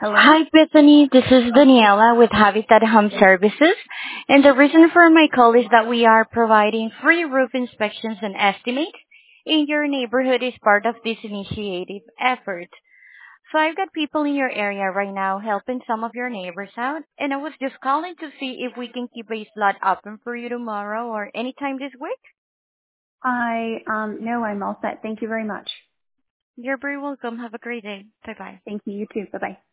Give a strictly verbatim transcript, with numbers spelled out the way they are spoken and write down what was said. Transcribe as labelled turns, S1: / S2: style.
S1: Hello?
S2: Hi, Bethany. This is Daniela with Habitat Home Services. And the reason for my call is that we are providing free roof inspections and estimates in your neighborhood as part of this initiative effort. So I've got people in your area right now helping some of your neighbors out, and I was just calling to see if we can keep a slot open for you tomorrow or anytime this week.
S1: I, um, no, I'm all set. Thank you very much.
S2: You're very welcome. Have a great day. Bye-bye.
S1: Thank you. You too. Bye-bye.